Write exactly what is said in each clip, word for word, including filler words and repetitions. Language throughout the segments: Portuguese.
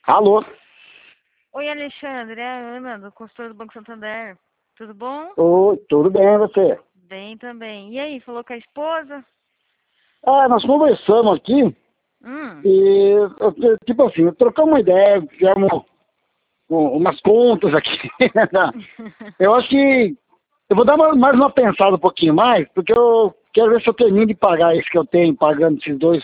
Alô? Oi, Alexandre, é a Ana, do consultor do Banco Santander. Tudo bom? Oi, tudo bem, e você? Bem também. E aí, falou com a esposa? Ah, nós conversamos aqui Hum. e, eu- tipo assim, trocamos uma ideia, fizemos um- umas contas aqui. Né? Eu acho que eu vou dar uma- mais uma pensada um pouquinho mais, porque eu quero ver se eu termino de pagar esse que eu tenho, pagando esses dois.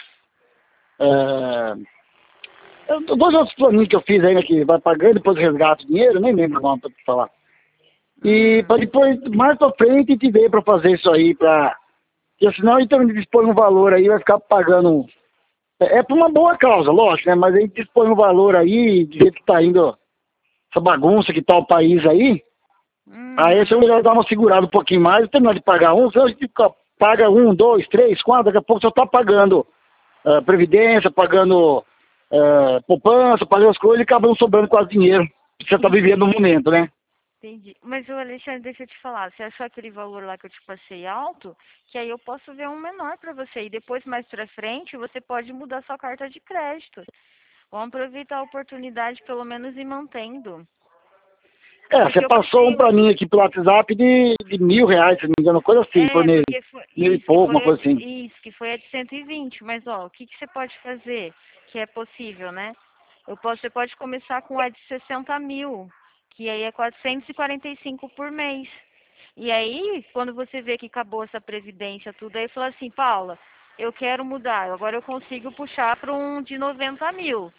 É, eu- dois outros planinhos que eu fiz ainda, que vai pagando, depois resgata o dinheiro, nem lembro o nome pra te falar. E Hum. para depois, mais pra frente, te ver para fazer isso aí, pra. Porque senão a gente também dispõe um valor aí, vai ficar pagando. É, é por uma boa causa, lógico, né? Mas a gente dispõe um valor aí, do jeito que tá indo essa bagunça que tá o país aí. Aí se eu Uhum. melhor dar uma segurada um pouquinho mais, terminar de pagar um, senão a gente fica- paga um, dois, três, quatro, daqui a pouco você tá pagando ah, previdência, pagando ah, poupança, pagando as coisas e acaba não sobrando quase dinheiro. Você tá vivendo no momento, né? Entendi. Mas, ô, Alexandre, deixa eu te falar. Você achou aquele valor lá que eu te passei alto? Que aí eu posso ver um menor pra você. E depois, mais pra frente, você pode mudar sua carta de crédito. Vamos aproveitar a oportunidade, pelo menos, e mantendo. É, você Porque eu passou um passei... pra mim aqui pelo WhatsApp de, de mil reais, se não me engano, coisa assim, por É, mês. porque foi Mil e isso que pouco, uma foi a coisa de, assim. isso que foi a de cento e vinte, mas ó, o que que você pode fazer que é possível, né? Eu posso, você pode começar com a de sessenta mil, que aí é quatrocentos e quarenta e cinco por mês. E aí, quando você vê que acabou essa previdência, tudo aí, fala assim, Paula, eu quero mudar, agora eu consigo puxar para um de noventa mil.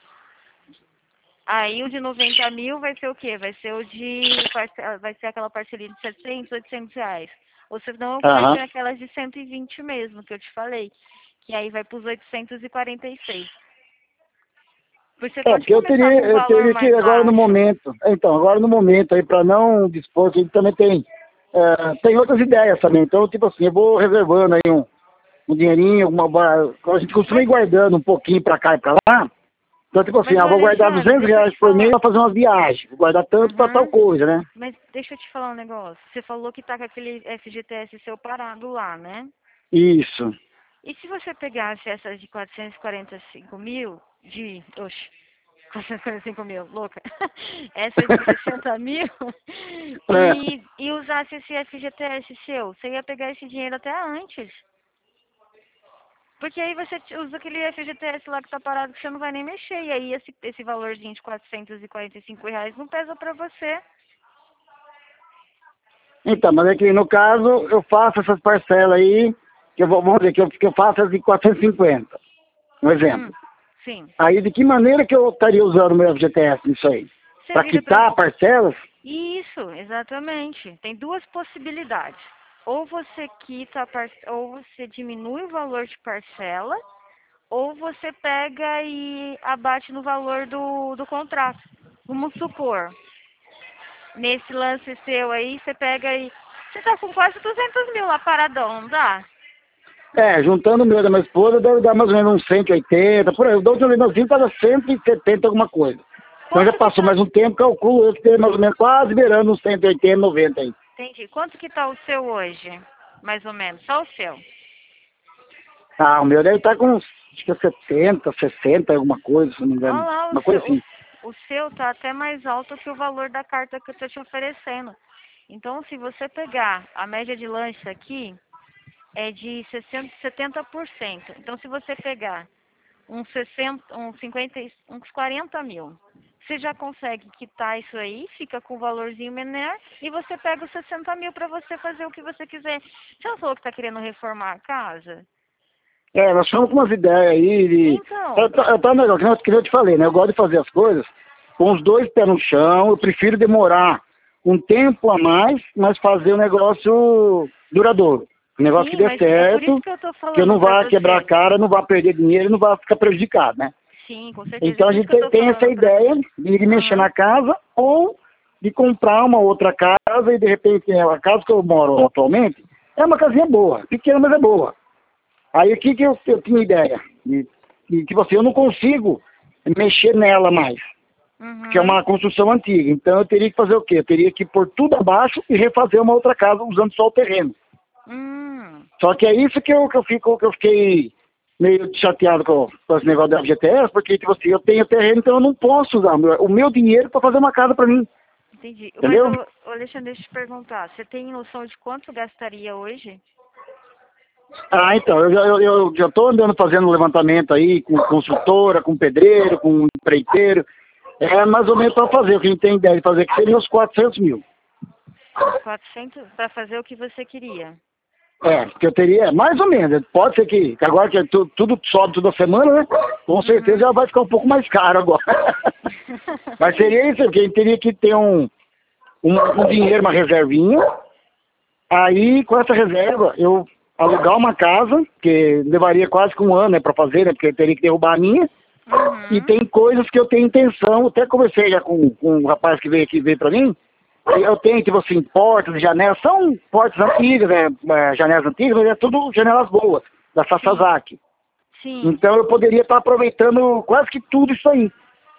Aí o de noventa mil vai ser o quê? Vai ser o de parce- vai ser aquela parceria de setecentos, oitocentos reais. Ou senão vai Aham. ser aquelas de cento e vinte mesmo, que eu te falei. Que aí vai para os oitocentos e quarenta e seis. Você É, pode porque eu começar teria, com um eu valor teria que mais agora no baixo. momento, então, agora no momento aí, para não dispor, a gente também tem, é, tem outras ideias também. Então, tipo assim, eu vou reservando aí um, um dinheirinho, uma, ba- a gente costuma ir Mas, guardando um pouquinho para cá e para lá. Então, tipo assim, mas ah, o vou guardar Alexandre, duzentos deixa eu reais te por mês falar. para fazer uma viagem. Vou guardar tanto para tal Uhum. coisa, né? Mas deixa eu te falar um negócio. Você falou que tá com aquele F G T S seu parado lá, né? Isso. E se você pegasse essas de quatrocentos e quarenta e cinco mil, de, oxe, quatrocentos e quarenta e cinco mil, louca, essa de sessenta mil, É. e, e usasse esse F G T S seu, você ia pegar esse dinheiro até antes. Porque aí você te- usa aquele F G T S lá que tá parado que você não vai nem mexer, e aí esse, esse valorzinho de quatrocentos e quarenta e cinco reais não pesa pra você. Então, mas é que no caso eu faço essas parcelas aí, que eu vou, vamos dizer, que eu, que eu faço as de quatrocentos e cinquenta, um exemplo. Hum, sim. Aí de que maneira que eu estaria usando o meu F G T S nisso aí? Você Para vira pra... quitar parcelas? Isso, exatamente. Tem duas possibilidades. Ou você quita, a par... ou você diminui o valor de parcela, ou você pega e abate no valor do, do contrato. Vamos supor, nesse lance seu aí, você pega e... Você tá com quase duzentos mil lá paradão, não dá? É, juntando o meu da minha esposa, deve dar mais ou menos uns cento e oitenta, por aí. O da última vez nós vimos estava cento e setenta alguma coisa. Então já Quanto que passou tá... mais um tempo, calculo eu que tem mais ou menos quase beirando uns cento e oitenta, noventa aí. Entendi. Quanto que tá o seu hoje? Mais ou menos, só o seu. Ah, o meu deve estar com uns, acho que é setenta, sessenta, alguma coisa, se não me Olha engano. lá, o Uma coisa seu, assim. o, o seu tá até mais alto que o valor da carta que eu tô te oferecendo. Então, se você pegar a média de lanche aqui, é de sessenta, setenta por cento. Então, se você pegar uns sessenta, uns cinquenta, e- uns quarenta mil, você já consegue quitar isso aí, fica com o valorzinho menor, e você pega os sessenta mil para você fazer o que você quiser. Você não falou que tá querendo reformar a casa? É, nós estamos com umas ideias aí de... Então, Eu, tá eu, tá negócio, que nem eu que nem eu te falei, né? Eu gosto de fazer as coisas com os dois pés no chão. Eu prefiro demorar um tempo a mais, mas fazer um negócio duradouro. Um negócio que sim, dê mas é por isso certo, que eu tô que eu falando não pra vá quebrar a você. cara, não vá perder dinheiro, não vá ficar prejudicado, né? Sim, com certeza. É Então a por isso gente que eu tem, tô tem essa falando pra ideia você. de ir mexer na Aham. casa ou de comprar uma outra casa e de repente a casa que eu moro atualmente é uma casinha boa, pequena, mas é boa. Aí o que, que eu, eu tinha ideia? E, e, tipo assim, eu não consigo mexer nela mais, porque é Uhum. uma construção antiga. Então eu teria que fazer o quê? Eu teria que pôr tudo abaixo e refazer uma outra casa usando só o terreno. Hum. Só que é isso que eu, que eu, fico, que eu fiquei meio chateado com, com esse negócio da F G T S, porque, tipo assim, eu tenho terreno, então eu não posso usar o meu, o meu dinheiro para fazer uma casa para mim. Entendi. Entendeu? Mas, ô, ô, Alexandre, deixa eu te perguntar. Você tem noção de quanto gastaria hoje? Ah, então, eu, já- eu, eu já tô andando fazendo levantamento aí com consultora, com pedreiro, com empreiteiro. É mais ou menos para fazer, o que a gente tem ideia de fazer, que seria uns quatrocentos mil. Uns quatrocentos para fazer o que você queria. É, que eu teria, mais ou menos, pode ser que, que agora que é tu- tudo sobe toda semana, né? Com certeza Uhum. já vai ficar um pouco mais caro agora. Mas seria isso, porque a gente teria que ter um, um, um dinheiro, uma reservinha. Aí, com essa reserva, eu alugar uma casa, que levaria quase que um ano, né, para fazer, né? Porque eu teria que derrubar a minha. E Uhum. tem coisas que eu tenho intenção, até conversei já com, com um rapaz que veio aqui ver pra mim. Eu tenho, tipo assim, portas e janelas, são portas antigas, né, é, janelas antigas, mas é tudo janelas boas, da Sim. Sasazaki. Sim. Então eu poderia estar aproveitando quase que tudo isso aí.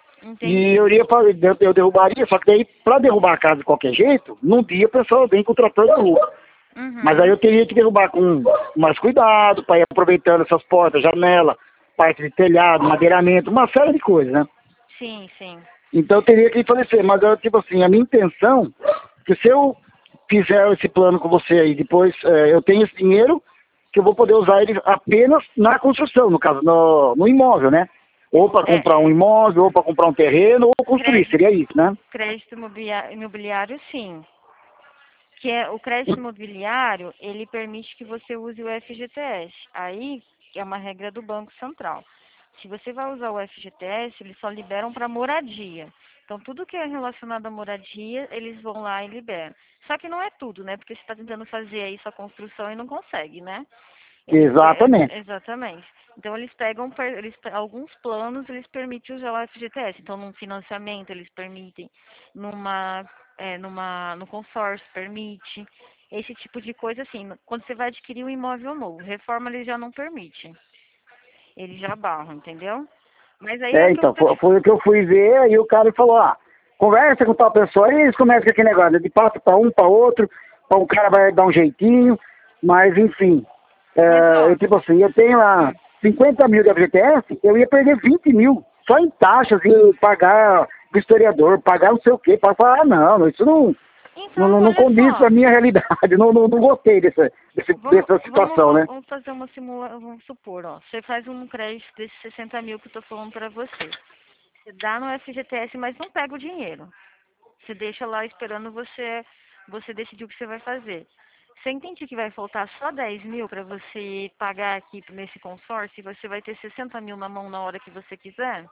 E Entendi. eu iria fazer, eu eu derrubaria, só que daí, pra derrubar a casa de qualquer jeito, num dia o pessoal vem com o trator e derruba. Mas aí Uhum. eu teria que derrubar com mais cuidado, para ir aproveitando essas portas, janela, parte de telhado, madeiramento, uma série de coisas, né? Sim, sim. Então eu teria que falecer, mas eu, tipo assim, a minha intenção, que se eu fizer esse plano com você aí, depois eh, eu tenho esse dinheiro, que eu vou poder usar ele apenas na construção, no caso, no, no imóvel, né? Ou para É, comprar um imóvel, ou para comprar um terreno, ou construir, crédito, seria isso, né? crédito imobilia- imobiliário, sim. Que é o crédito imobiliário, ele permite que você use o F G T S. Aí é uma regra do Banco Central. Se você vai usar o F G T S, eles só liberam para moradia. Então, tudo que é relacionado à moradia, eles vão lá e liberam. Só que não é tudo, né? Porque você está tentando fazer aí sua construção e não consegue, né? Eles, é, Exatamente. exatamente. Então eles pegam per- eles, pe- alguns planos eles permitem usar o F G T S. Então num financiamento eles permitem, numa é, numa no consórcio permite esse tipo de coisa assim. Quando você vai adquirir um imóvel novo, reforma eles já não permite. Eles já barram, entendeu? Mas aí é É, o que eu então, tô foi, te... foi o que eu fui ver, aí o cara falou, ah, conversa com tal pessoa, aí eles começam com aquele negócio, né, de passa para um, para outro, para o cara vai dar um jeitinho, mas enfim, Mas é, ó, eu, tipo assim, eu tenho lá hum, cinquenta mil de F G T S, eu ia perder vinte mil, só em taxas e pagar pro historiador, pagar não sei o quê, para falar, ah, não, isso não, não, então não, não olha condiz com só. a minha realidade, não, não, não gostei dessa, desse, Vamos, dessa vamos, situação, né? vamos fazer uma simulação, vamos supor, ó. Você faz um crédito desses sessenta mil que eu tô falando pra você. Você dá no F G T S, mas não pega o dinheiro. Você deixa lá esperando você, você decidir o que você vai fazer. Você entende que vai faltar só dez mil para você pagar aqui nesse consórcio e você vai ter sessenta mil na mão na hora que você quiser?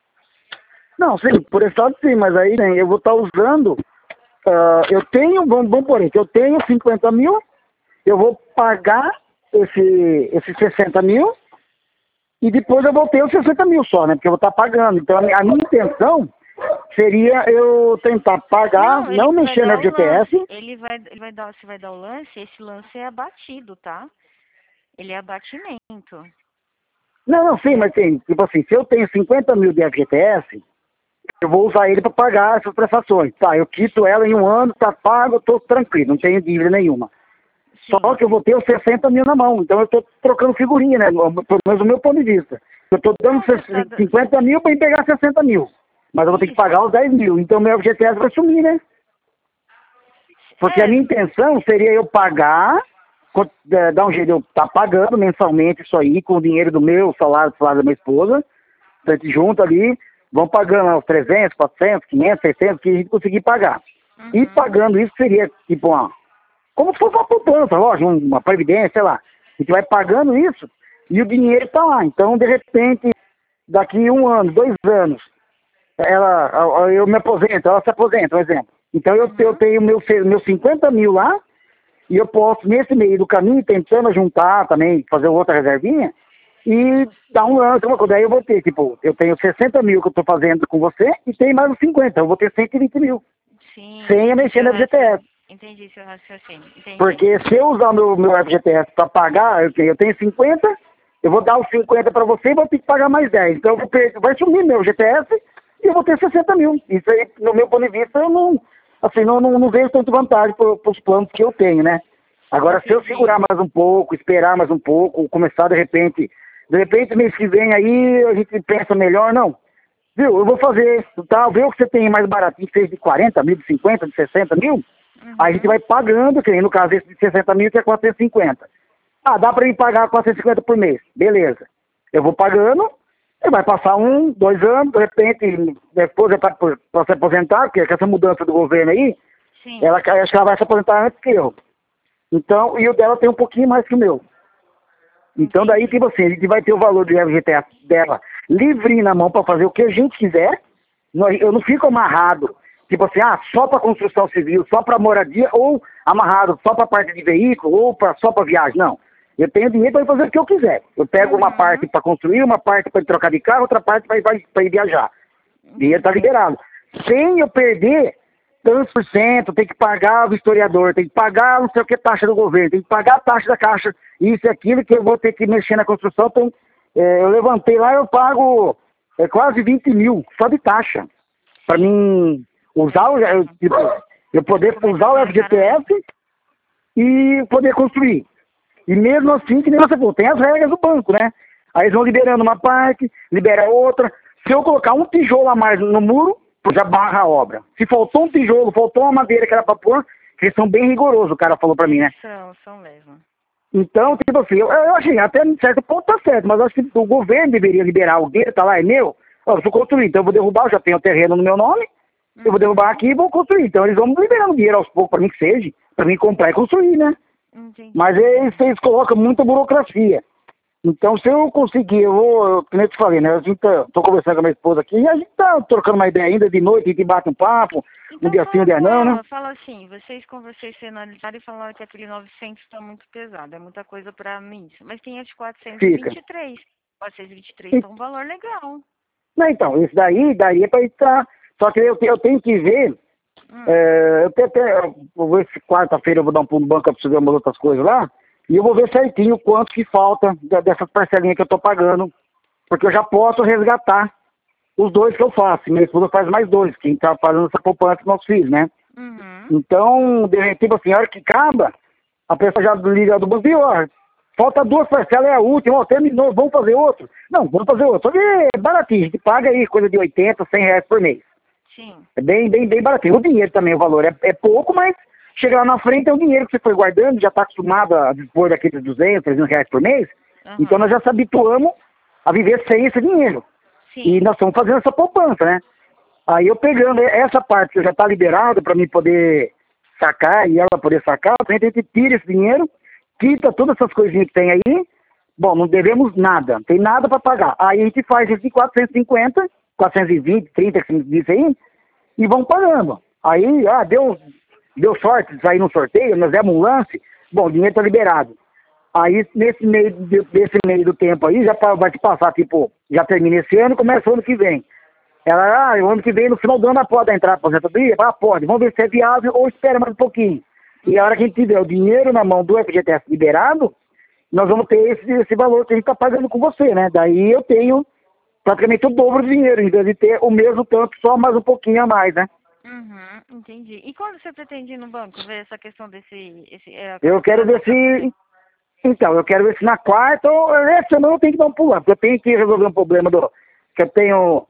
Não, sim, por esse lado sim, mas aí né, eu vou estar usando. Ah, eu tenho, vamos, vamos por isso, eu tenho cinquenta mil, eu vou pagar esse, esses sessenta mil e depois eu vou ter os sessenta mil só, né? Porque eu vou estar pagando. Então a minha, a minha intenção seria eu tentar pagar, Não, ele não vai mexer no dar o F G T S. lance. Ele vai, ele vai dar, você vai dar o lance, esse lance é abatido, tá? Ele é abatimento. Não, não, sim, mas tem, tipo assim, se eu tenho cinquenta mil de F G T S, eu vou usar ele para pagar essas prestações. Tá, eu quito ela em um ano, tá pago, eu tô tranquilo, não tenho dívida nenhuma. Só Sim. que eu vou ter os sessenta mil na mão. Então eu estou trocando figurinha, né? Pelo menos do meu ponto de vista. Eu estou dando Não, você tá, da- cinquenta mil para pegar sessenta mil. Mas eu vou ter que isso. pagar os dez mil. Então meu F G T S vai sumir, né? Porque a É, minha intenção seria eu pagar, co- é, dar um jeito de eu estar pagando mensalmente isso aí, com o dinheiro do meu salário, do salário da minha esposa. Então a gente junta ali, vão pagando lá os trezentos, quatrocentos, quinhentos, seiscentos, que a gente conseguir pagar. E uhum. pagando isso seria tipo uma, como se fosse uma poupança, lógico, uma previdência, sei lá. A gente vai pagando isso e o dinheiro está lá. Então, de repente, daqui um ano, dois anos, ela, eu me aposento, ela se aposenta, por exemplo. Então, eu, eu Uhum. tenho meus meu cinquenta mil lá e eu posso, nesse meio do caminho, tentando juntar também, fazer outra reservinha e dar um lance, uma coisa. Daí eu vou ter, tipo, eu tenho sessenta mil que eu estou fazendo com você e tem mais os cinquenta, eu vou ter cento e vinte mil, Sim, sem entendi mexer seu no F G T S. raciocínio. Entendi seu raciocínio. Entendi. Porque se eu usar meu, meu F G T S para pagar, eu tenho, eu tenho cinquenta, eu vou dar os cinquenta para você e vou ter que pagar mais dez. Então eu vou ter, vai sumir meu G T S e eu vou ter sessenta mil. Isso aí, no meu ponto de vista, eu não, assim, não, não, não vejo tanta vantagem para os planos que eu tenho, né? Agora, se eu Entendi. segurar mais um pouco, esperar mais um pouco, começar de repente De repente, mês que vem aí, a gente pensa melhor, não. Viu, eu vou fazer, tá? Vê o que você tem mais baratinho, fez de quarenta mil, de cinquenta, de sessenta mil. Uhum. Aí a gente vai pagando, que nem no caso esse de sessenta mil, que é quatrocentos e cinquenta. Ah, dá pra mim pagar quatrocentos e cinquenta por mês. Beleza. Eu vou pagando, e vai passar um, dois anos, de repente, depois é pra, pra se aposentar, porque com essa mudança do governo aí, Sim. ela, acho que ela vai se aposentar antes que eu. Então, e o dela tem um pouquinho mais que o meu. Então daí, tipo assim, a gente vai ter o valor do F G T S dela livre na mão para fazer o que a gente quiser. Eu não fico amarrado, tipo assim, ah, só para construção civil, só para moradia, ou amarrado só para parte de veículo, ou pra, só para viagem. Não. Eu tenho dinheiro para fazer o que eu quiser. Eu pego Uhum. uma parte para construir, uma parte para trocar de carro, outra parte para ir viajar. O dinheiro está liberado. Sem eu perder tantos por cento, tem que pagar o historiador, tem que pagar não sei o que taxa do governo, tem que pagar a taxa da caixa, isso e aquilo que eu vou ter que mexer na construção. Então, é, eu levantei lá, eu pago é, quase vinte mil só de taxa. Para mim usar, eu, tipo, eu poder usar o F G T S e poder construir. E mesmo assim, que nem você falou, tem as regras do banco, né? Aí eles vão liberando uma parte, libera outra. Se eu colocar um tijolo a mais no muro, já barra a obra. Se faltou um tijolo, faltou uma madeira que era para pôr, que eles são bem rigorosos, o cara falou para mim, né? São, são mesmo. Então, tipo assim, eu, eu achei, até em certo ponto tá certo, mas eu acho que o governo deveria liberar, o dele tá lá, é meu, ó, eu vou construir, então eu vou derrubar, eu já tenho o terreno no meu nome, uhum. Eu vou derrubar aqui e vou construir. Então eles vão me liberando dinheiro aos poucos, para mim que seja, para mim comprar e construir, né? Entendi. Mas eles, eles colocam muita burocracia. Então, se eu conseguir, eu vou, eu, como eu te falei, né? A gente tá, tô conversando com a minha esposa aqui, e a gente tá trocando uma ideia ainda de noite, a gente bate um papo, Então, um dia sim, um dia não, né? Fala assim, vocês com vocês se analisaram e falaram que aquele novecentos está muito pesado, é muita coisa para mim. Mas tem a de quatrocentos e vinte e três. Fica. quatrocentos e vinte e três está um valor legal. Não, então, isso daí daria para estar. Só que eu, eu tenho que ver. Hum. É, eu tenho até. Eu vou ver se quarta-feira eu vou dar um pulo no banco para fazer umas outras coisas lá. E eu vou ver certinho quanto que falta dessas parcelinhas que eu estou pagando. Porque eu já posso resgatar os dois que eu faço. Minha esposa faz mais dois, que está fazendo essa poupança com nossos filhos, né? Uhum. Então, de repente, tipo assim, a hora que acaba, a pessoa já liga do banco e ó, falta duas parcelas, é a última, ó, terminou, vamos fazer outro? Não, vamos fazer outro. Só que é baratinho, a gente paga aí coisa de oitenta, cem reais por mês. Sim. É bem, bem, bem baratinho. O dinheiro também, o valor é, é pouco, mas chega lá na frente é o dinheiro que você foi guardando, já está acostumado a dispor daqueles duzentos, trezentos reais por mês. Uhum. Então nós já se habituamos a viver sem esse dinheiro. Sim. E nós estamos fazendo essa poupança, né? Aí eu pegando essa parte que já está liberada para mim poder sacar e ela poder sacar, a gente tira esse dinheiro, quita todas essas coisinhas que tem aí. Bom, não devemos nada, não tem nada para pagar. Aí a gente faz esse quatrocentos e cinquenta, quatrocentos e vinte, trinta, que você disse aí, e vão pagando. Aí, ah, deu, deu sorte de sair no sorteio, nós demos um lance, bom, o dinheiro está liberado. Aí, nesse meio, desse meio do tempo aí, já vai te passar, tipo, já termina esse ano e começa o ano que vem. Ela, ah, o ano que vem, no final do ano, pode entrar para a aposentadoria? Ah, pode, vamos ver se é viável ou espera mais um pouquinho. E a hora que a gente tiver o dinheiro na mão do F G T S liberado, nós vamos ter esse, esse valor que a gente está pagando com você, né? Daí eu tenho praticamente o dobro do dinheiro, em vez de ter o mesmo tanto, só mais um pouquinho a mais, né? Uhum, entendi. E quando você pretende ir no banco ver essa questão desse... Esse, é, eu quero ver se... Então, eu quero ver se na quarta ou essa semana eu tenho que dar um pulo, porque eu tenho que resolver um problema do... que eu tenho...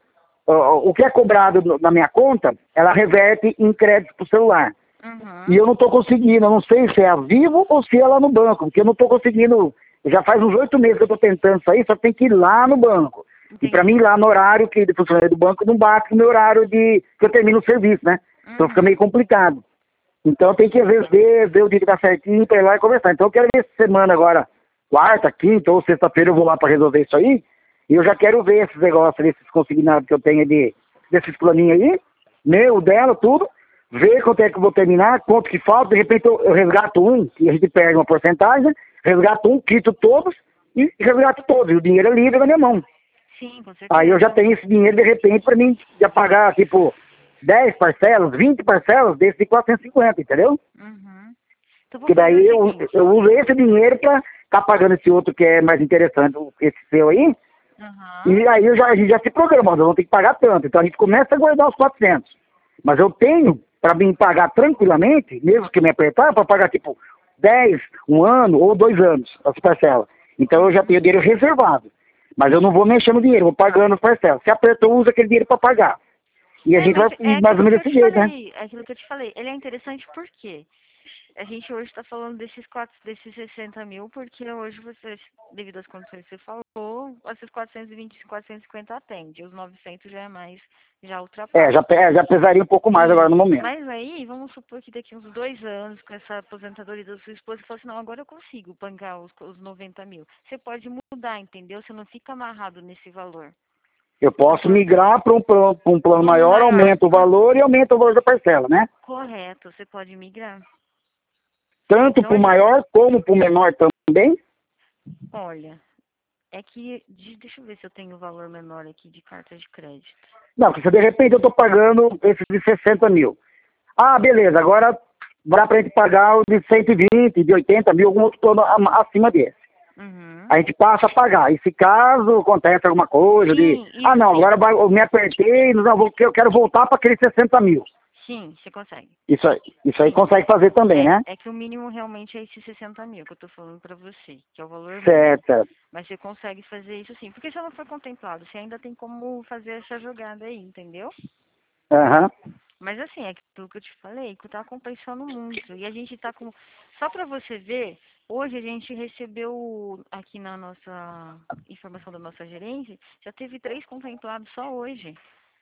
O que é cobrado na minha conta, ela reverte em crédito pro celular. Uhum. E eu não estou conseguindo, eu não sei se é a Vivo ou se é lá no banco, porque eu não estou conseguindo, já faz uns oito meses que eu estou tentando isso aí, só tem que ir lá no banco. Entendi. E para mim ir lá no horário que de funcionário do banco não bate com o meu horário de que eu termino o serviço, né? Uhum. Então fica meio complicado. Então tem que às vezes ver, ver o dia que tá certinho para ir lá e conversar. Então eu quero ver essa semana agora, quarta, quinta ou sexta-feira eu vou lá para resolver isso aí. E eu já quero ver esses negócios, esses consignados que eu tenho de, desses planinhos aí, meu, dela, tudo, ver quanto é que eu vou terminar, quanto que falta, de repente eu, eu resgato um, que a gente perde uma porcentagem, resgato um, quito todos e resgato todos, e o dinheiro é livre na minha mão. Sim, com certeza. Aí eu já tenho esse dinheiro, de repente, para mim já pagar, tipo, dez parcelas, vinte parcelas desse de quatrocentos e cinquenta, entendeu? Uhum. Então, que daí eu, eu uso esse dinheiro para estar tá pagando esse outro que é mais interessante, esse seu aí. Uhum. E aí eu já, a gente já se programa, nós vamos ter que pagar tanto. Então a gente começa a guardar os quatrocentos. Mas eu tenho, para mim pagar tranquilamente, mesmo que me apertar, para pagar tipo dez, um ano ou dois anos as parcelas. Então eu já tenho dinheiro reservado. Mas eu não vou mexendo no dinheiro, vou pagando as parcelas. Se apertou, usa aquele dinheiro para pagar. E a É, gente vai é mais ou menos desse jeito, né? falei, é aquilo que eu te falei. Ele é interessante por quê? A gente hoje está falando desses, quatro, desses sessenta mil, porque hoje você, devido às condições que você falou, esses quatrocentos e vinte, quatrocentos e cinquenta atende. Os novecentos já é mais, já É, ultrapassa. já, pe- já pesaria um pouco mais agora no Isso. momento. Mas aí, vamos supor que daqui uns dois anos, com essa aposentadoria da sua esposa, você fala assim, não, agora eu consigo bancar os, os noventa mil. Você pode mudar, entendeu? Você não fica amarrado nesse valor. Eu posso Então, migrar para um, plano- pra um plano plano maior, maior. aumenta o valor e aumenta o valor da parcela, né? Correto, você pode migrar. Tanto Então, para o ele, maior como para o menor também. olha, é que, de- deixa eu ver se eu tenho o valor menor aqui de carta de crédito. Não, porque se de repente eu estou pagando esse de sessenta mil. Ah, beleza, agora dá para a gente pagar o de cento e vinte, de oitenta mil, algum outro plano a- acima desse. Uhum. A gente passa a pagar. E se caso acontece alguma coisa de, Sim, ah isso não, sim. agora vai- eu me apertei, não, vou- eu quero voltar para aqueles sessenta mil. Sim, você consegue. Isso aí, isso aí Sim. consegue fazer também, né? É, é que o mínimo realmente é esses sessenta mil que eu tô falando pra você, que é o valor mínimo. Certo. Mas você consegue fazer isso sim, porque se não for contemplado, você ainda tem como fazer essa jogada aí, entendeu? Aham. Mas assim, é aquilo que eu te falei, que tá compensando muito. E a gente tá com. Só pra você ver, hoje a gente recebeu aqui na nossa informação da nossa gerência, já teve três contemplados só hoje.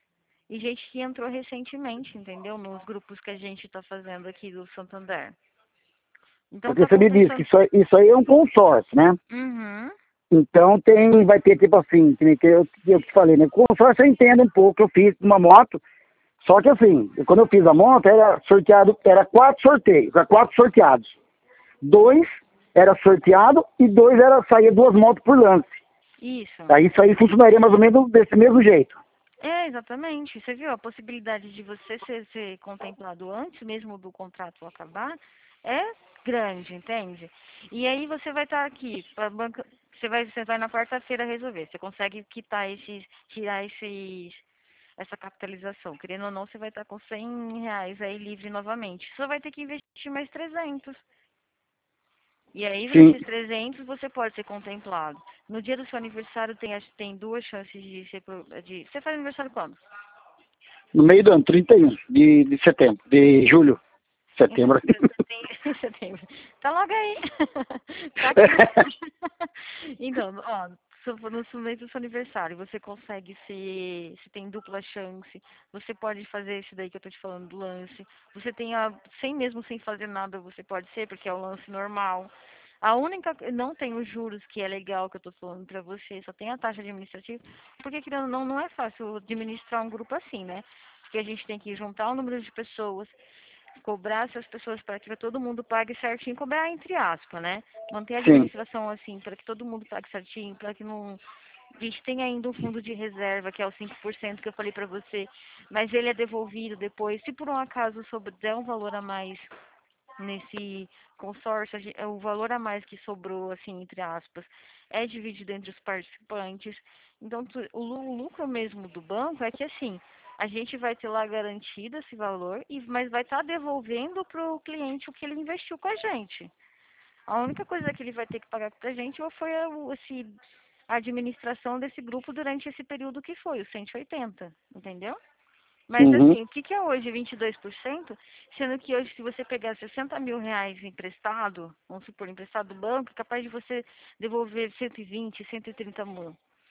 E gente que entrou recentemente, entendeu? Nos grupos que a gente tá fazendo aqui do Santander. Então Porque tá você me disse que compensando. isso, aí- isso aí é um consórcio, né? Uhum. Então tem, vai ter tipo assim, que nem que eu, que eu te falei, né? Consórcio eu entendo um pouco, eu fiz uma moto, só que assim, quando eu fiz a moto, era sorteado, era quatro sorteios, era quatro sorteados. Dois era sorteado e dois era, saía duas motos por lance. Isso. Aí isso aí funcionaria mais ou menos desse mesmo jeito. É, exatamente. Você viu a possibilidade de você ser, ser contemplado antes mesmo do contrato acabar? É grande, entende? E aí você vai estar aqui, pra banca, você vai, você vai na quarta-feira resolver. Você consegue quitar esses, tirar esses, essa capitalização. Querendo ou não, você vai estar com cem reais aí livre novamente. Você vai ter que investir mais trezentos. E aí, Sim. nesses trezentos, você pode ser contemplado. No dia do seu aniversário, tem, acho que tem duas chances de ser... pro- De, você faz aniversário quando? No meio do ano, trinta e um de, de setembro, de julho, Então, setembro. você você tem... Setembro. Tá logo aí. Tá aqui. Então, ó, se for no momento do seu aniversário, você consegue ser... Você tem dupla chance. Você pode fazer isso daí que eu tô te falando do lance. Você tem a... Sem mesmo sem fazer nada, você pode ser, porque é o lance normal. A única... Não tem os juros, que é legal, que eu tô falando pra você. Só tem a taxa administrativa. Porque, querendo ou não, não é fácil administrar um grupo assim, né? Porque a gente tem que juntar o número de pessoas, cobrar essas pessoas para que todo mundo pague certinho, cobrar entre aspas, né? Manter a Sim, administração assim, para que todo mundo pague certinho, para que não... A gente tem ainda um fundo de reserva, que é o cinco por cento que eu falei para você, mas ele é devolvido depois. Se por um acaso souber der um valor a mais nesse consórcio, a gen- o valor a mais que sobrou, assim, entre aspas, é dividido entre os participantes. Então, tu- o lu- o lucro mesmo do banco é que, assim, a gente vai ter lá garantido esse valor, e, mas vai estar devolvendo para o cliente o que ele investiu com a gente. A única coisa que ele vai ter que pagar para a gente foi a, o- esse, a administração desse grupo durante esse período que foi, os cento e oitenta, entendeu? Mas uhum. assim, o que, que é hoje vinte e dois por cento? Sendo que hoje, se você pegar sessenta mil reais emprestado, vamos supor, emprestado do banco, é capaz de você devolver cento e vinte, cento e trinta mil,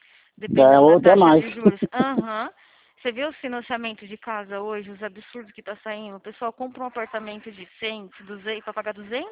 É, dependendo ou da até taxa mais. de juros. Aham. Você vê os financiamentos de casa hoje, os absurdos que tá saindo? O pessoal compra um apartamento de cem, duzentos para pagar duzentos?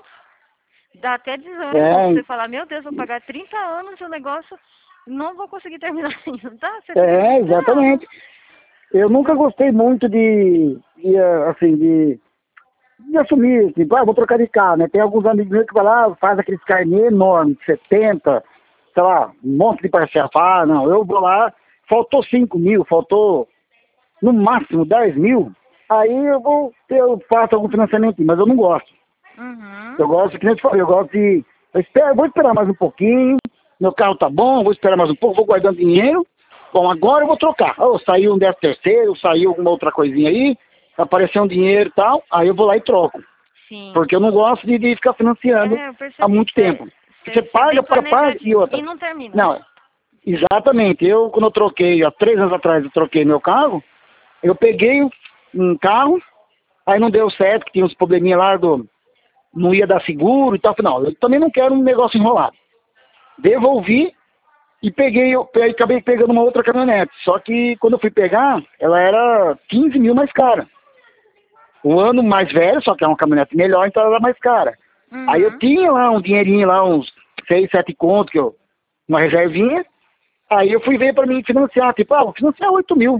Dá até desânimo É, você falar, meu Deus, vou pagar trinta anos e o negócio não vou conseguir terminar ainda, tá? Você fica é, desesperado. exatamente. Eu nunca gostei muito de, de, eh, assim, de, de assumir, tipo, ah, vou trocar de carro, né? Tem alguns amigos meus que vão lá, faz aqueles carnê enormes, de setenta, sei lá, um monte de parcela. Ah, não, eu vou lá, faltou cinco mil, faltou no máximo dez mil, aí eu vou, eu faço algum financiamento, mas eu não gosto. Uhum. Eu gosto, que nem eu te falei, eu gosto de, eu espero, vou esperar mais um pouquinho, meu carro tá bom, vou esperar mais um pouco, vou guardando dinheiro. Bom, agora eu vou trocar. Oh, saiu um décimo terceiro, saiu alguma outra coisinha aí, apareceu um dinheiro e tal, aí eu vou lá e troco. Sim. Porque eu não gosto de, de ficar financiando É, eu há percebi. muito tempo. Você Você é bem paga, paga, paga e planejadinho. outra. E não termina, Não, né? Exatamente. Eu, quando eu troquei, há três anos atrás, eu troquei meu carro, eu peguei um carro, aí não deu certo, que tinha uns probleminha lá, do, não ia dar seguro e tal. Falei, não, eu também não quero um negócio enrolado. Devolvi e peguei, eu aí acabei pegando uma outra caminhonete. Só que quando eu fui pegar, ela era quinze mil mais cara. O ano mais velho, só que é uma caminhonete melhor, então ela era mais cara. Uhum. Aí eu tinha lá um dinheirinho lá, uns seis, sete contos, que eu, uma reservinha. Aí eu fui ver para mim financiar, tipo, ah, vou financiar oito mil.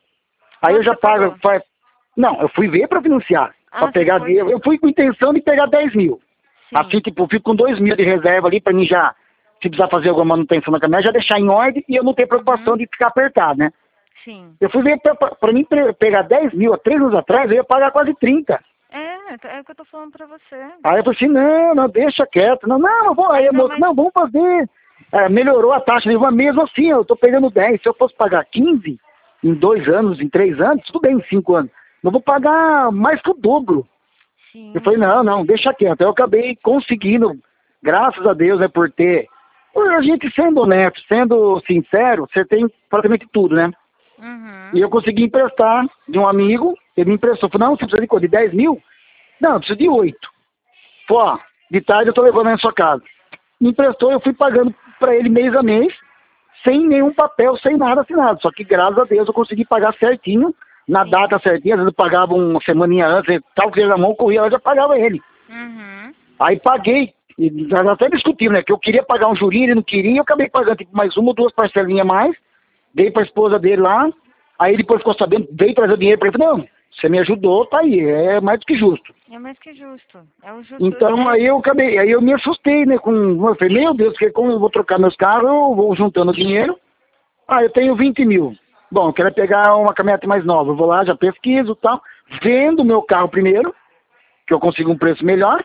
Aí Quanto eu já você pago, pagou? faz... Não, eu fui ver para financiar, Ah, para você pegar foi. dinheiro. Eu fui com intenção de pegar dez mil. Sim. Assim, tipo, eu fico com dois mil de reserva ali para mim já, se precisar fazer alguma manutenção na caminhonete, já deixar em ordem e eu não ter preocupação Uhum. de ficar apertado, né? Sim. Eu fui ver, para mim pre- pegar dez mil há três anos atrás, eu ia pagar quase trinta. É, é o que eu tô falando pra você. Aí eu falei assim, não, não, deixa quieto. Não, não, eu vou. Aí a Ainda moça, mais- não, vamos fazer. É, melhorou a taxa, mas mesmo assim, eu tô pegando dez. Se eu fosse pagar quinze em dois anos, em três anos, tudo bem, em cinco anos. Eu vou pagar mais que o dobro. Sim. Eu falei, não, não, deixa quieto. Eu acabei conseguindo, graças a Deus, né, por ter. Por a gente sendo honesto, sendo sincero, você tem praticamente tudo, né? Uhum. E eu consegui emprestar de um amigo, ele me emprestou. Falei, não, você precisa de quanto? De dez mil? Não, eu preciso de oito. Pô, ó, de tarde eu tô levando aí na sua casa. Me emprestou, eu fui pagando para ele mês a mês, sem nenhum papel, sem nada assinado. Só que graças a Deus eu consegui pagar certinho, na Sim. data certinha. Às vezes eu pagava uma semaninha antes, tal que ele na mão, corria, eu já pagava ele. Uhum. Aí paguei, e nós até discutimos, né? Que eu queria pagar um jurinho, ele não queria, eu acabei pagando tipo, mais uma ou duas parcelinhas a mais, dei pra esposa dele lá, aí depois ficou sabendo, veio trazer o dinheiro pra ele, falei, não, você me ajudou, tá aí, é mais do que justo. É mais que justo. É o justo. Então é... aí eu acabei, aí eu me assustei, né? Com, eu falei, meu Deus, porque como eu vou trocar meus carros, eu vou juntando dinheiro. Ah, eu tenho vinte mil. Bom, eu quero pegar uma caminhonete mais nova. Eu vou lá, já pesquiso e tal. Vendo o meu carro primeiro, que eu consigo um preço melhor.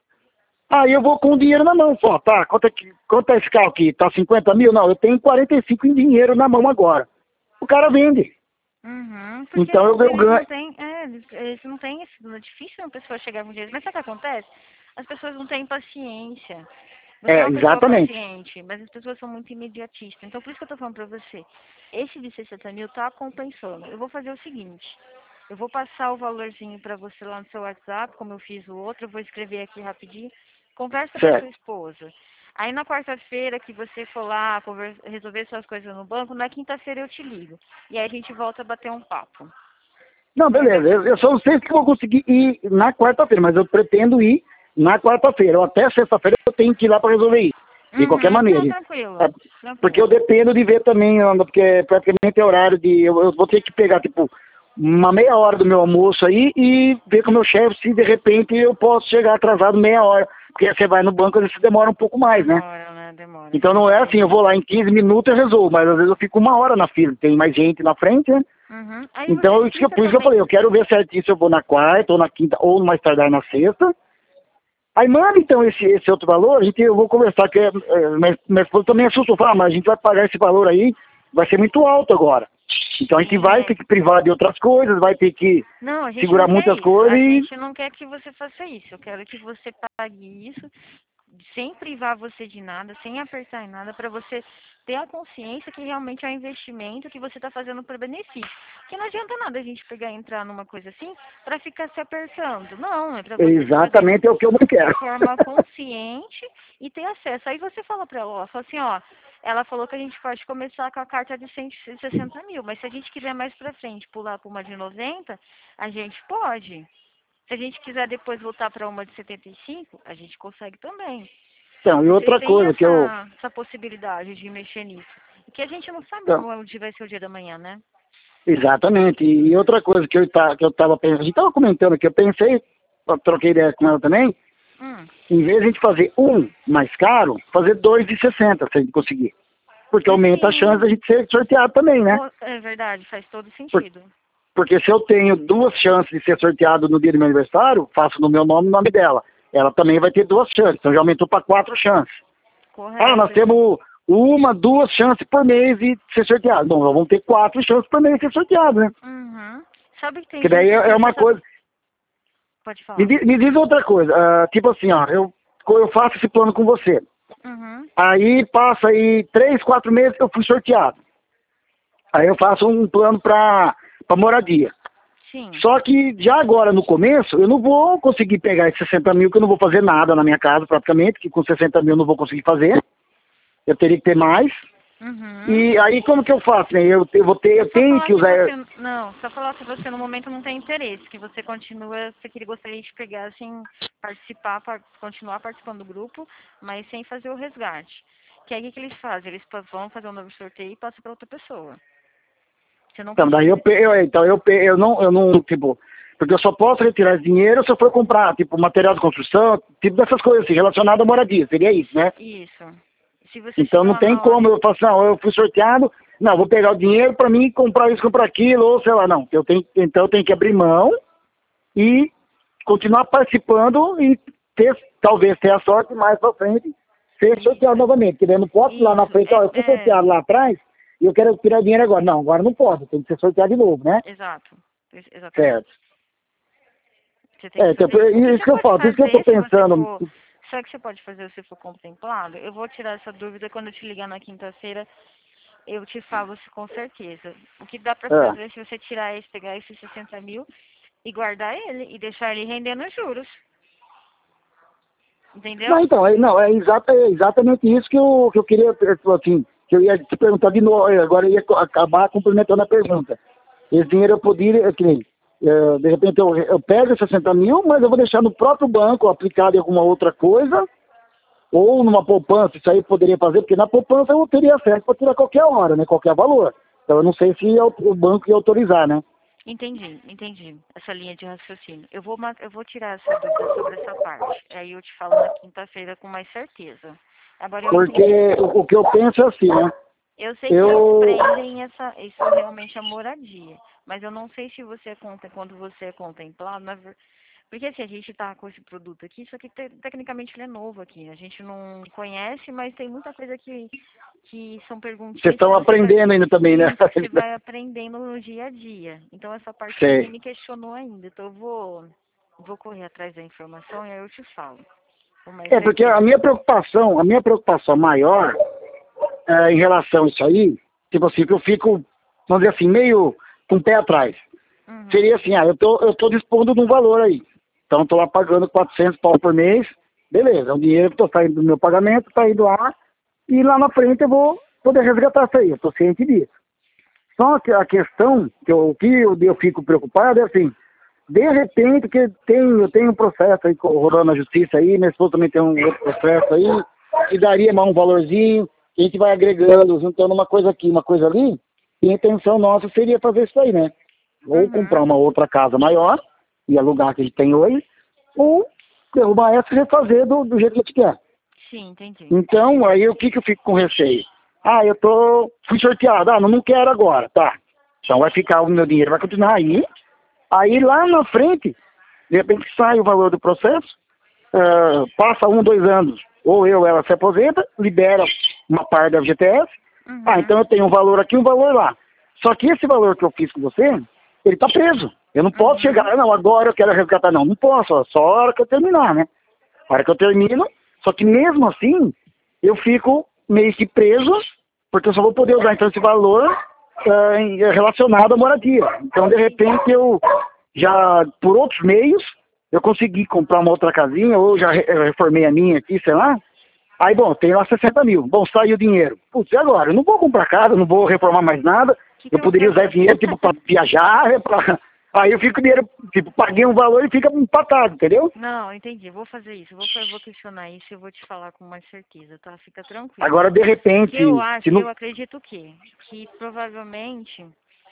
Aí eu vou com o dinheiro na mão. Pô, tá, quanto é, que, quanto é esse carro aqui? Tá cinquenta mil? Não, eu tenho quarenta e cinco em dinheiro na mão agora. O cara vende. Uhum, porque Então eu, eu eles ganho. não têm, é, eles, eles não têm esse, é difícil uma pessoa chegar com dinheiro. Mas sabe o que acontece? As pessoas não têm paciência. Você é É, uma pessoa exatamente. paciente, mas as pessoas são muito imediatistas. Então por isso que eu tô falando pra você. Esse de sessenta mil tá compensando. Eu vou fazer o seguinte. Eu vou passar o valorzinho pra você lá no seu WhatsApp, como eu fiz o outro. Eu vou escrever aqui rapidinho. Conversa com a sua Certo. esposa. Aí na quarta-feira que você for lá conver- resolver suas coisas no banco, na quinta-feira eu te ligo. E aí a gente volta a bater um papo. Não, Mas beleza. eu... Eu, eu só não sei se eu vou conseguir ir na quarta-feira, mas eu pretendo ir na quarta-feira. Ou até sexta-feira eu tenho que ir lá para resolver isso. De qualquer Uhum, não, maneira. tranquilo. É, porque eu Tranquilo. dependo de ver também, Ana, porque praticamente é horário de. Eu, eu vou ter que pegar, tipo, uma meia hora do meu almoço aí e ver com o meu chefe se de repente eu posso chegar atrasado meia hora. Porque você vai no banco, às vezes demora um pouco mais, né? Demora, né? Demora. Então não é assim, eu vou lá em quinze minutos e resolvo, mas às vezes eu fico uma hora na fila, tem mais gente na frente, né? Uhum. Aí Então, você isso que, eu- explica por isso que eu também. falei, eu quero ver certinho se eu vou na quarta, ou na quinta, ou mais tardar na sexta. Aí manda então esse, esse outro valor, a gente, eu vou conversar, que é, é, minha, minha esposa também assustou, fala, ah, mas a gente vai pagar esse valor aí, vai ser muito alto agora. Então a gente Sim, vai é. ter que privar de outras coisas, vai ter que Não, a gente segurar não quer muitas isso. coisas A e... gente não quer que você faça isso. Eu quero que você pague isso sem privar você de nada, sem apertar em nada, para você ter a consciência que realmente é um investimento que você está fazendo por benefício. Porque não adianta nada a gente pegar e entrar numa coisa assim para ficar se apertando. Não, é para você fazer Exatamente é o que eu não quero. de forma consciente e ter acesso. Aí você fala para ela, ó, fala assim, ó, ela falou que a gente pode começar com a carta de cento e sessenta mil, mas se a gente quiser mais para frente pular para uma de noventa, a gente pode. Se a gente quiser depois voltar para uma de setenta e cinco, a gente consegue também. Então, e Vocês outra têm coisa que eu... essa, essa possibilidade de mexer nisso. Porque a gente não sabe Então, onde vai ser o dia da manhã, né? exatamente, e outra coisa que eu, tá, que eu tava pensando, a gente tava comentando aqui, eu pensei, eu troquei ideia com ela também, Hum, em vez de a gente fazer um mais caro, fazer dois de sessenta, se a gente conseguir. Porque aumenta a chance sim, da gente ser sorteado também, né? co- é verdade, faz todo Por- sentido. Porque se eu tenho duas chances de ser sorteado no dia do meu aniversário, faço no meu nome e no nome dela. Ela também vai ter duas chances, então já aumentou para quatro chances. Ah, nós Correto. temos uma, duas chances por mês de ser sorteado. Bom, nós vamos ter quatro chances por mês de ser sorteado, né? Uhum. Sabe que tem Que daí gente é que... é uma sabe- coisa... Pode Me, falar. di- me diz outra coisa, ah, tipo assim, ó, eu, eu faço esse plano com você. Uhum. Aí passa aí três, quatro meses que eu fui sorteado. Aí eu faço um plano para moradia. Sim. Só que já agora no começo, eu não vou conseguir pegar esses sessenta mil, que eu não vou fazer nada na minha casa praticamente, que com sessenta mil eu não vou conseguir fazer. Eu teria que ter mais. Uhum. E aí como que eu faço, né? Eu, eu vou ter, eu Só tenho falar que que usar. você, não, só falar que você no momento não tem interesse, que você continua, você queria gostaria de pegar assim, participar, par- continuar participando do grupo, mas sem fazer o resgate. Que aí o que eles fazem? Eles pa- vão fazer um novo sorteio e passam para outra pessoa. Você não Então, daí eu, precisa. pe- eu, então eu, pe- eu não, eu não, tipo, porque eu só posso retirar esse dinheiro se eu for comprar, tipo, material de construção, tipo dessas coisas assim, relacionado à moradia, seria isso, né? Isso. Se você Então chegar não lá tem na hora. como eu falar assim, não, eu fui sorteado, não, vou pegar o dinheiro para mim comprar isso, comprar aquilo, ou sei lá, não. Eu tenho, então eu tenho que abrir mão e continuar participando e ter, talvez ter a sorte mais pra frente, ser sorteado novamente. Porque daí eu não posso ir lá na Isso. frente, ó, eu É, fui é, sorteado lá atrás e eu quero tirar dinheiro agora. Não, agora não posso, tem que ser sorteado de novo, né? exato. Ex- Exatamente. Certo. Você tem É, que então, fazer isso. O que isso você que eu pode falo, por isso que eu tô fazer se você pensando. for. Sabe o que você pode fazer se for contemplado? Eu vou tirar essa dúvida quando eu te ligar na quinta-feira. Eu te falo se com certeza. O que dá pra É. fazer se você tirar esse, pegar esses sessenta mil e guardar ele e deixar ele rendendo juros. Não, Entendeu? então, é, não, é, exata, é exatamente isso que eu, que eu queria, assim, que eu ia te perguntar de novo, eh, agora eu ia co- acabar complementando a pergunta. Esse dinheiro eu poderia, é que nem, eh, de repente eu, eu pego esses sessenta mil, mas eu vou deixar no próprio banco, aplicado em alguma outra coisa, ou numa poupança, isso aí eu poderia fazer, porque na poupança eu teria acesso para tirar qualquer hora, né, qualquer valor. Então eu não sei se o o banco ia autorizar, né? Entendi, entendi. Essa linha de raciocínio. Eu vou, ma- eu vou tirar essa dúvida sobre essa parte. Aí eu te falo na quinta-feira com mais certeza. Agora eu entendi. Porque o, o que eu penso é assim, né? Eu sei que eles Eu, prendem essa, isso realmente a moradia, mas eu não sei se você é conta quando você é contemplado, na ver- porque assim, a gente tá com esse produto aqui, só que te- tecnicamente ele é novo aqui, a gente não conhece, mas tem muita coisa que, que são vocês perguntinhas que estão você vai, aprendendo ainda também, né? sim, que você vai aprendendo no dia a dia. Então essa parte ninguém Sei. me questionou ainda, então eu vou, vou correr atrás da informação e aí eu te falo, com mais É, porque a certeza. minha preocupação, a minha preocupação maior é, em relação a isso aí, tipo assim, que eu fico, vamos dizer assim, meio com o pé atrás. Uhum, Seria assim, ah, eu tô, eu tô dispondo de um valor aí. Então eu tô lá pagando quatrocentos pau por mês, beleza, é um dinheiro que tô saindo do meu pagamento, tá indo lá, e lá na frente eu vou poder resgatar isso aí, eu tô ciente disso. Só que a questão, que eu, que eu, eu fico preocupado é assim, de repente, que tem, eu tenho um processo aí rodando na justiça aí, minha esposa também tem um outro processo aí, que daria mais um valorzinho, que a gente vai agregando, juntando uma coisa aqui, uma coisa ali, e a intenção nossa seria fazer isso aí, né? Ou comprar uhum, uma outra casa maior, e alugar que a gente tem hoje, ou derrubar essa e refazer do, do jeito que a gente quer. sim, entendi. Então, aí o que que eu fico com receio? Ah, eu tô, fui sorteado, ah, não, não quero agora, tá. Então vai ficar o meu dinheiro, vai continuar aí. Aí lá na frente, de repente sai o valor do processo, ah, passa um, dois anos, ou eu, ela se aposenta, libera uma parte da F G T S, ah, Uhum, então eu tenho um valor aqui, um valor lá. Só que esse valor que eu fiz com você, ele tá preso. Eu não posso chegar, uhum. ah, não, agora eu quero resgatar, não, não posso, ó, só a hora que eu terminar, né? A hora que eu termino, só que mesmo assim, eu fico meio que preso, porque eu só vou poder usar então esse valor ah, em- relacionado à moradia. Então, de repente, eu já, por outros meios, eu consegui comprar uma outra casinha, ou já re- eu reformei a minha aqui, sei lá. Aí, bom, tem lá sessenta mil. Bom, saiu o dinheiro. Putz, e agora? Eu não vou comprar casa, não vou reformar mais nada. O que, que Eu eu vou poderia usar esse fazer? dinheiro, tipo, para viajar, pra... Aí eu fico com o dinheiro, tipo, paguei um valor e fica empatado, entendeu? Não, entendi. Eu vou fazer isso. Eu vou, eu vou questionar isso e eu vou te falar com mais certeza, tá? Fica tranquilo. Agora, de Que eu repente, se acho, não... eu acredito que, que provavelmente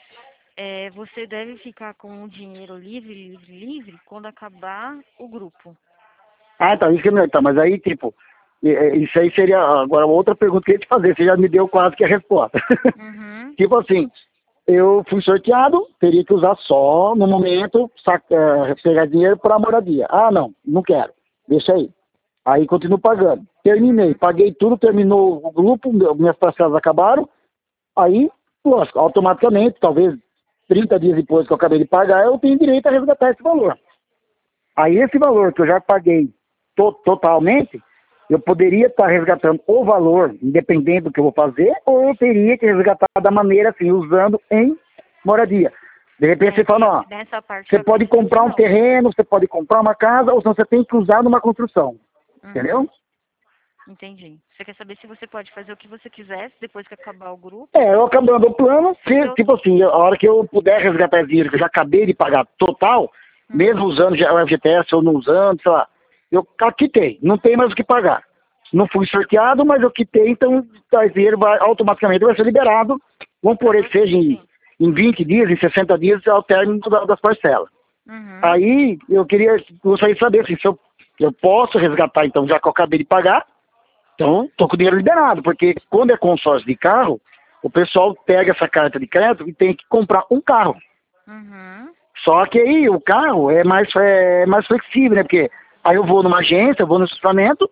é, você deve ficar com o dinheiro livre, livre, livre quando acabar o grupo. Ah, tá, isso que é melhor. Tá, mas aí, tipo, é, é, isso aí seria agora outra pergunta que eu ia te fazer. Você já me deu quase que a resposta. Uhum, Tipo assim, eu fui sorteado, teria que usar só no momento, saca, eh, pegar dinheiro para moradia. Ah, não, não quero. Deixa aí. Aí continuo pagando. Terminei, uhum. paguei tudo, terminou o grupo, meu- minhas parcelas acabaram. Aí, lógico, automaticamente, talvez trinta dias depois que eu acabei de pagar, eu tenho direito a resgatar esse valor. Aí esse valor que eu já paguei to- totalmente, eu poderia estar resgatando o valor, independente do que eu vou fazer, ou eu teria que resgatar da maneira assim, usando em moradia. De repente É, você fala, ó, nessa parte você eu pode acredito que comprar um não. terreno, você pode comprar uma casa, ou senão você tem que usar numa construção. Uhum. Entendeu? Entendi. Você quer saber se você pode fazer o que você quiser depois que acabar o grupo? É, eu acabando o plano, se, Eu- tipo assim, a hora que eu puder resgatar esse dinheiro que eu já acabei de pagar total, Uhum. mesmo usando já o F G T S ou não usando, sei lá, eu quitei, não tem mais o que pagar. Não fui sorteado, mas eu quitei, então o dinheiro vai, automaticamente vai ser liberado. Vamos por ele que seja em, Sim. em vinte dias, em sessenta dias, ao término da- das parcelas. Uhum. Aí eu queria, gostaria de saber assim, se eu, eu posso resgatar, então, já que eu acabei de pagar, então estou com o dinheiro liberado, porque quando é consórcio de carro, o pessoal pega essa carta de crédito e tem que comprar um carro. Uhum. Só que aí o carro é mais, é mais flexível, né? Porque aí eu vou numa agência, eu vou no estacionamento,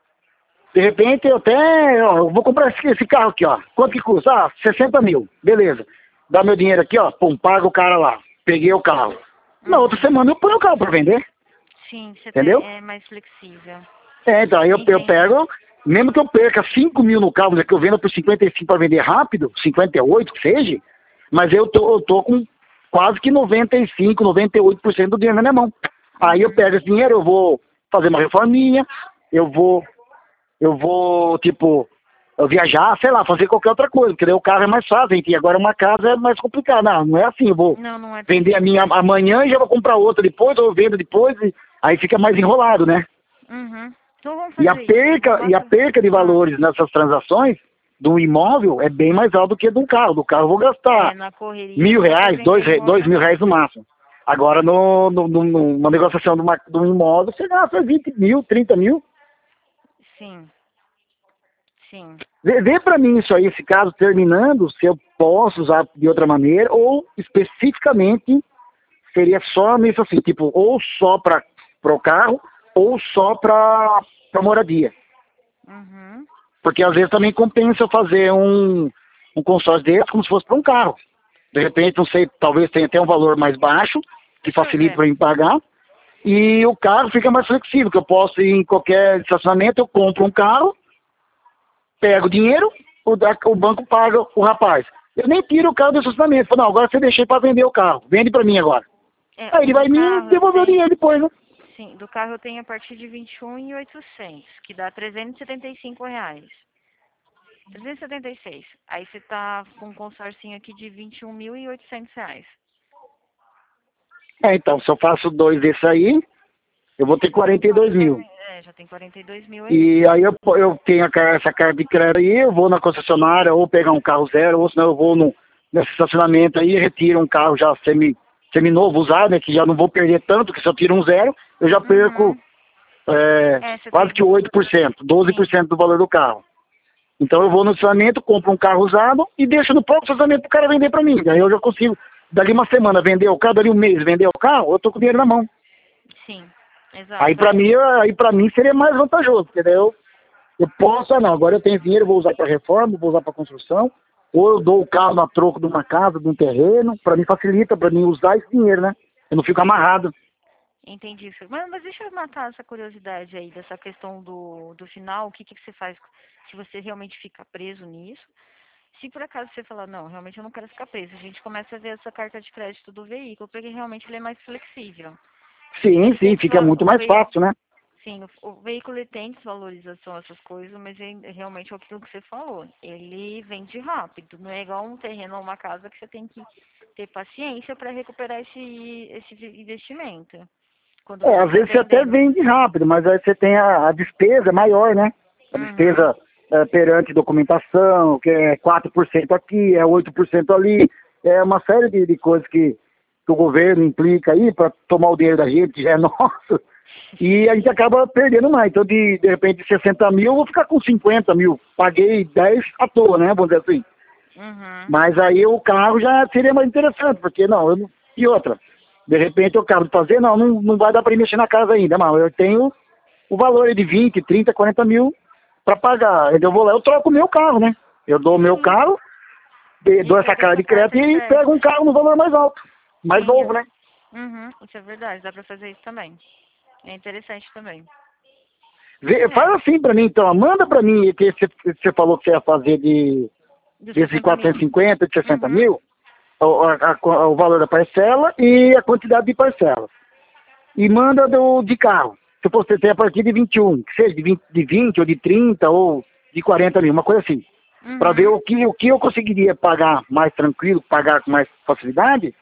de repente eu até, ó, eu vou comprar esse, esse carro aqui, ó. Quanto que custa? Ah, sessenta mil. Beleza. Dá meu dinheiro aqui, ó. Pum, paga o cara lá. Peguei o carro. Na outra Uhum. semana eu ponho o carro para vender. Sim, você Entendeu? tem, é mais flexível. É, então aí eu, eu Entendi. pego, mesmo que eu perca cinco mil no carro, que eu vendo por cinquenta e cinco para vender rápido, cinquenta e oito que seja, mas eu tô, eu tô com quase que noventa e cinco, noventa e oito por cento do dinheiro na minha mão. Aí eu Uhum. pego esse dinheiro, eu vou fazer uma reforminha, eu vou, eu vou, tipo, eu viajar, sei lá, fazer qualquer outra coisa, porque daí o carro é mais fácil, e agora uma casa é mais complicado. Não, não é assim, eu vou Não, não é vender a minha amanhã e já vou comprar outra depois, ou eu vendo depois, e aí fica mais enrolado, né? Uhum. Então vamos E a fazer isso. perca, Vamos e a atra- perca de Ah, valores nessas transações do imóvel é bem mais alta do que do carro. Do carro eu vou gastar é, na correria mil só para reais, vender dois, re- dois imóvel, mil não. reais no máximo. Agora, no, no, no- numa negociação de, uma, de um imóvel, você gasta vinte mil, trinta mil. Sim, sim. Vê, vê para mim isso aí, esse caso terminando, se eu posso usar de outra maneira, ou especificamente seria só nisso assim, tipo, ou só para o carro, ou só para moradia. Uhum. Porque às vezes também compensa eu fazer um, um consórcio desse como se fosse para um carro. De repente, não sei, talvez tenha até um valor mais baixo, que Deixa eu facilite ver. para mim pagar. E o carro fica mais flexível, que eu posso ir em qualquer estacionamento, eu compro um carro, pego o dinheiro, o, da- o banco paga o rapaz. Eu nem tiro o carro do estacionamento. Falo, não, agora você deixei para vender o carro. Vende para mim agora. É, Aí o ele do vai me carro eu devolver o tenho. dinheiro depois, né? Sim, do carro eu tenho a partir de vinte e um mil e oitocentos, que dá trezentos e setenta e cinco reais. trezentos e setenta e seis. Aí você tá com um consórcio aqui de vinte e um mil e oitocentos reais. É, então, se eu faço dois desses aí, eu vou ter quarenta e dois mil. É, já tem quarenta e dois mil aí. E aí eu, eu tenho a car- essa carta de crédito aí, eu vou na concessionária ou pegar um carro zero, ou senão eu vou no, nesse estacionamento aí e retiro um carro já semi, semi-novo, usado, né, que já não vou perder tanto, que se eu tiro um zero, eu já perco Uhum. é, É, você quase tem. que oito por cento, doze por Sim. cento do valor do carro. Então eu vou no estacionamento, compro um carro usado e deixo no próprio estacionamento para o cara vender para mim. Daí eu já consigo, dali uma semana, vender o carro, dali um mês, vender o carro, eu tô com o dinheiro na mão. Sim, Aí exato. para É. mim, aí para mim seria mais vantajoso, porque daí eu Eu posso, ah, não, agora eu tenho dinheiro, vou usar para reforma, vou usar para construção, ou eu dou o carro na troco de uma casa, de um terreno, para mim facilita, para mim usar esse dinheiro, né? Eu não fico amarrado. Entendi. Fê. Mas, mas deixa eu matar essa curiosidade aí dessa questão do, do final. O que, que você faz se você realmente fica preso nisso? Se por acaso você falar, não, realmente eu não quero ficar preso, a gente começa a ver essa carta de crédito do veículo, porque realmente ele é mais flexível. Sim, Ele tem sim, fica desva- muito o mais veículo, fácil, né? sim, o, o veículo ele tem desvalorização, essas coisas, mas ele, realmente é aquilo que você falou. Ele vende rápido, não é igual um terreno ou uma casa que você tem que ter paciência para recuperar esse, esse investimento. Quando É, você às está vezes você até vendendo. vende rápido, mas aí você tem a, a despesa maior, né? A Uhum, despesa é, perante documentação, que é quatro por cento aqui, é oito por cento ali, é uma série de, de coisas que, que o governo implica aí para tomar o dinheiro da gente, que já é nosso, e a gente acaba perdendo mais. Então, de, de repente, de sessenta mil, eu vou ficar com cinquenta mil. Paguei dez à toa, né? Vamos dizer assim. uhum, Mas aí o carro já seria mais interessante, porque não, eu não... E outra, de repente eu acabo de fazer, não, não, não vai dar para mexer na casa ainda, mas eu tenho o valor aí de vinte, trinta, quarenta mil para pagar. Eu vou lá, eu troco o meu carro, né? Eu dou o meu sim. carro, de- E dou essa pega cara essa de crédito carta de e crédito. pego um carro no valor mais alto, mais Sim, novo, é- né? uhum, isso é verdade, dá para fazer isso também. É interessante também. Vê, É. Faz assim pra mim, então. Manda pra mim que você, você falou que você ia fazer de Dos desses sessenta quatrocentos e mil. cinquenta, de sessenta Uhum. mil, o, a- a- o valor da parcela e a quantidade de parcela. E manda do, de carro. Se você tem a partir de vinte e um, que seja de vinte, de vinte ou de trinta ou de quarenta mil, uma coisa assim. Para ver Uhum. o que, o que eu conseguiria pagar mais tranquilo, pagar com mais facilidade.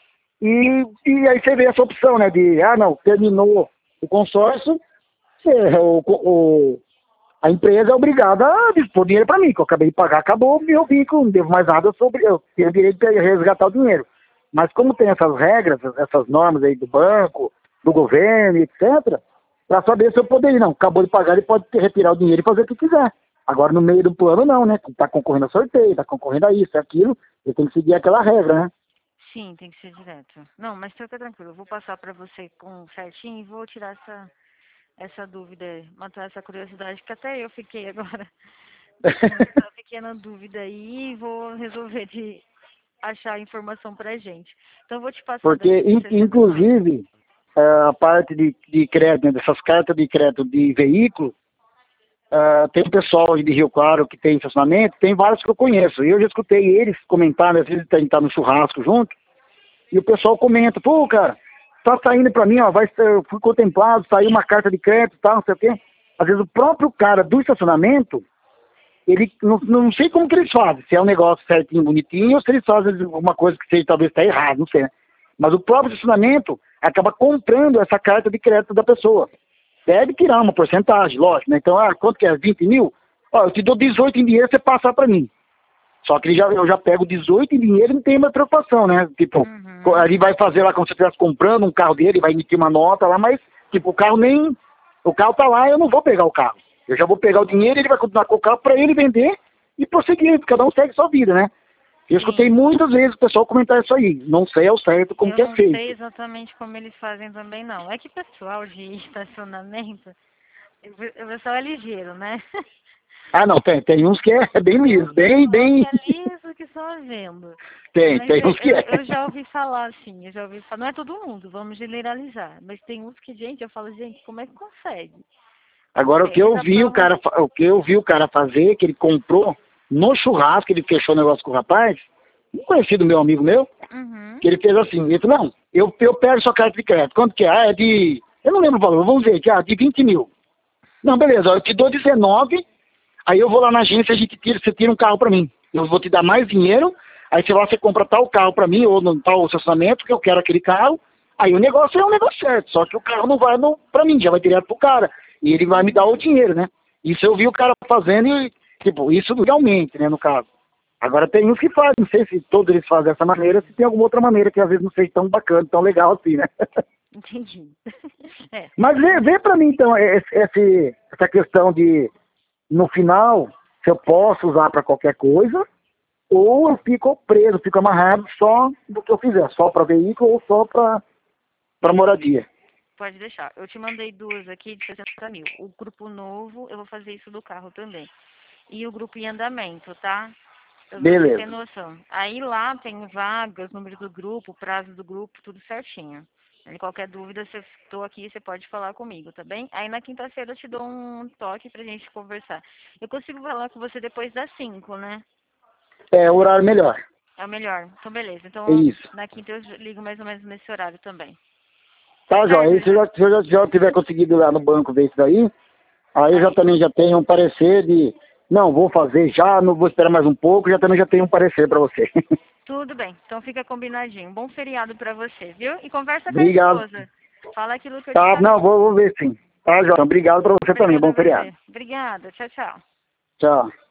E, e aí você vê essa opção, né? De, ah, não, terminou o consórcio, é, o, o, a empresa é obrigada a dispor dinheiro para mim, que eu acabei de pagar, acabou, eu vínculo, não devo mais nada sobre, eu tenho direito de resgatar o dinheiro. Mas como tem essas regras, essas normas aí do banco, do governo, etcétera, para saber se eu poderia, não, acabou de pagar, ele pode retirar o dinheiro e fazer o que quiser. Agora, no meio do plano, não, né? Tá concorrendo a sorteio, tá concorrendo a isso, aquilo, ele tem que seguir aquela regra, né? Sim, tem que ser direto. Não, mas fica tranquilo. Eu vou passar para você com certinho e vou tirar essa, essa dúvida, matar essa curiosidade, que até eu fiquei agora com essa pequena dúvida aí e vou resolver de achar a informação pra gente. Então, eu vou te passar Porque, daqui de in- sessenta mil. inclusive, eh, a parte de, de crédito, né, dessas cartas de crédito de veículo, ah, tem um pessoal de Rio Claro que tem estacionamento, tem vários que eu conheço. E eu já escutei eles comentarem, às vezes a gente tá no churrasco junto, e o pessoal comenta, pô, cara, tá saindo pra mim, ó, vai ser, eu fui contemplado, saiu uma carta de crédito e tal, não sei o quê. Às vezes o próprio cara do estacionamento, ele, não, não sei como que eles fazem, se é um negócio certinho, bonitinho, ou se eles fazem uma coisa que seja, talvez está errado, não sei, né? Mas o próprio estacionamento acaba comprando essa carta de crédito da pessoa. Deve tirar uma porcentagem, lógico, né? Então, ah, quanto que é? vinte mil? Ó, eu te dou dezoito em dinheiro, você passar para mim. Só que ele já, eu já pego dezoito em dinheiro e não tem mais preocupação, né? Tipo, co- Uhum. ele vai fazer lá como se estivesse comprando um carro dele, vai emitir uma nota lá, mas, tipo, o carro nem... O carro tá lá, eu não vou pegar o carro. Eu já vou pegar o dinheiro, ele vai continuar com o carro para ele vender e prosseguir. Cada um segue sua vida, né? Eu escutei Sim. muitas vezes o pessoal comentar isso aí. Não sei ao certo como Eu que é não sei feito. exatamente como eles fazem também, não. É que pessoal de estacionamento, o pessoal é ligeiro, né? Ah, não, tem, tem uns que é, é bem Tem um liso, bem, pessoal que bem... é liso que só vendo. tem, Mas tem eu, uns que eu, é. eu já ouvi falar, assim, eu já ouvi falar. Não é todo mundo, vamos generalizar. Mas tem uns que, gente, eu falo, gente, como é que consegue? Agora, o que eu Pega vi o prova. cara, fa- o que eu vi o cara fazer, que ele comprou no churrasco, ele fechou o negócio com o rapaz, um conhecido meu, amigo meu, Uhum. que ele fez assim, ele falou, não, eu, eu pego sua carta de crédito, quanto que é? Ah, é de, eu não lembro o valor, vamos ver aqui, ah, de vinte mil. Não, beleza, ó, eu te dou dezenove, aí eu vou lá na agência, a gente tira, você tira um carro pra mim. Eu vou te dar mais dinheiro, aí você vai, você compra tal carro pra mim, ou no tal estacionamento, que eu quero aquele carro, aí o negócio é um negócio certo, só que o carro não vai no, pra mim, já vai direto pro cara, e ele vai me dar o dinheiro, né? Isso eu vi o cara fazendo e, tipo, isso realmente, né, no caso. Agora tem uns que fazem, não sei se todos eles fazem dessa maneira, se tem alguma outra maneira que às vezes não seja tão bacana, tão legal assim, né? Entendi. É. Mas vê, vê pra mim, então, esse, esse- essa questão de, no final, se eu posso usar pra qualquer coisa, ou eu fico preso, fico amarrado só do que eu fizer, só para veículo ou só para para moradia. Pode deixar. Eu te mandei duas aqui de sessenta mil. O grupo novo, eu vou fazer isso do carro também. E o grupo em andamento, tá? Pra você ter Beleza. noção. Aí lá tem vagas, número do grupo, prazo do grupo, tudo certinho. Aí, qualquer dúvida, se eu estou aqui, você pode falar comigo, tá bem? Aí na quinta-feira eu te dou um toque pra gente conversar. Eu consigo falar com você depois das cinco, né? É o horário melhor. É o melhor. Então, beleza. É Então, isso. na quinta eu ligo mais ou menos nesse horário também. Tá, João. Certo, Aí se eu já. já, se eu já, já tiver conseguido ir lá no banco ver isso daí, aí eu já Aí, também já tenho um parecer de, não, vou fazer já, não vou esperar mais um pouco, já também já tenho um parecer para você. tudo bem. Então fica combinadinho. Bom feriado pra você, viu? E conversa com a Obrigado. esposa. Fala aquilo que eu te Tá, não, falei. vou, vou ver sim. Tá, João. Obrigado para você também. Obrigada a Bom feriado. você. Obrigada. Tchau, tchau. Tchau.